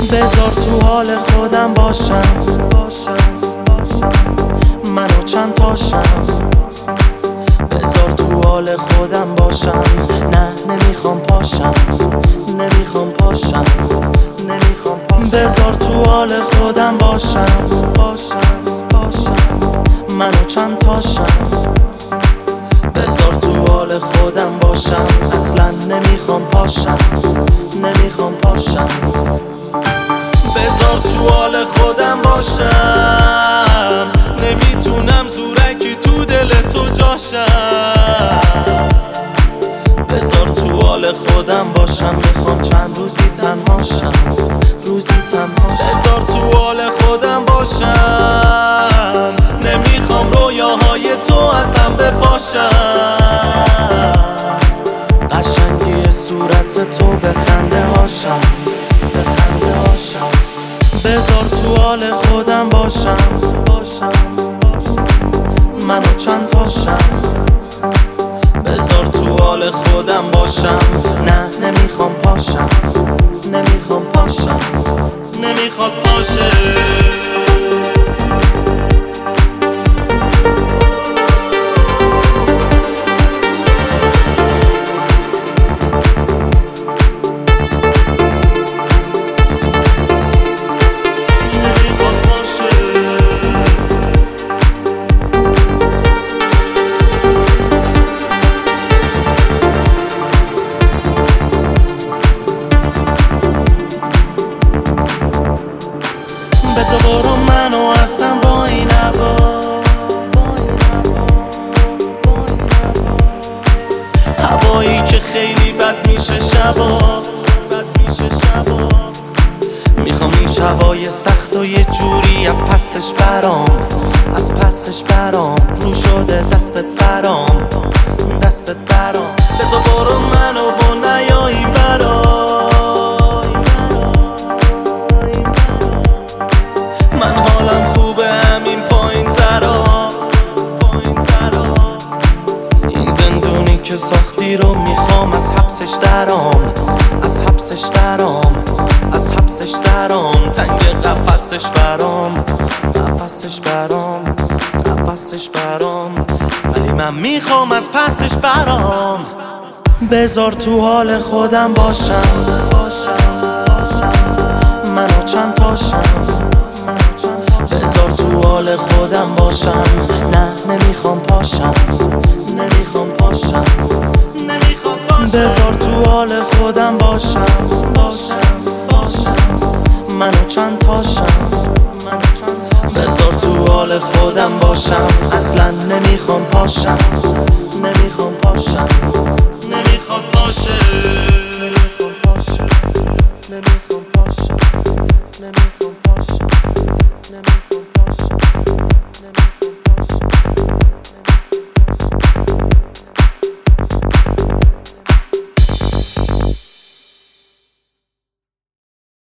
بذار تو حال خودم باشم، منو چند تاشم. بذار تو حال خودم باشم، نه نمیخوام پاشم، نمیخوام پاشم، نمیخوام پاشم. بذار تو حال خودم باشم، منو چند تاشم. بذار تو حال خودم باشم، اصلا نمیخوام پاشم، نمیخوام پاشم. بذار تو حال خودم باشم، نمیتونم زورکی تو دل تو جاشم. بذار تو حال خودم باشم، میخوام چند روزی تنهاشم، روزی تنهاشم. بذار تو حال خودم باشم، نمیخوام رویاهای تو از هم بپاشم. قشنگی صورت تو به خنده هاشم، به خنده هاشم. بذار تو حال خودم باشم، منو چند تاشم. بذار تو حال خودم باشم، نه نمیخوام پاشم، نمیخوام پاشم، نمیخواد پاشه. بذار برو منو اصلا با این هوا، هوایی که خیلی بد میشه شبا، میخوام این شبای سخت و یه جوری از پسش برام، از پسش برام. رو شده دستت برام، دستت برام. بذار برو منو با نیایی برام، من حالم خوبه همین پایین ترا. این زندونی که ساختی رو میخوام از حبسش درام، از حبسش درام، از حبسش درام. تنگ قفسش برام، قفسش برام، قفسش برام. ولی من میخوام از پسش برام. بذار تو حال خودم باشم، منو چند تاشم. بذار تو حال خودم باشم، نه نمیخوام پاشم، نمیخوام پاشم، نمیخوام پاشم. بذار تو حال خودم باشم، منو چند تاشم. بذار تو حال خودم باشم، اصلا نمیخوام پاشم، نمیخوام پاشم، نمیخوام پاشه.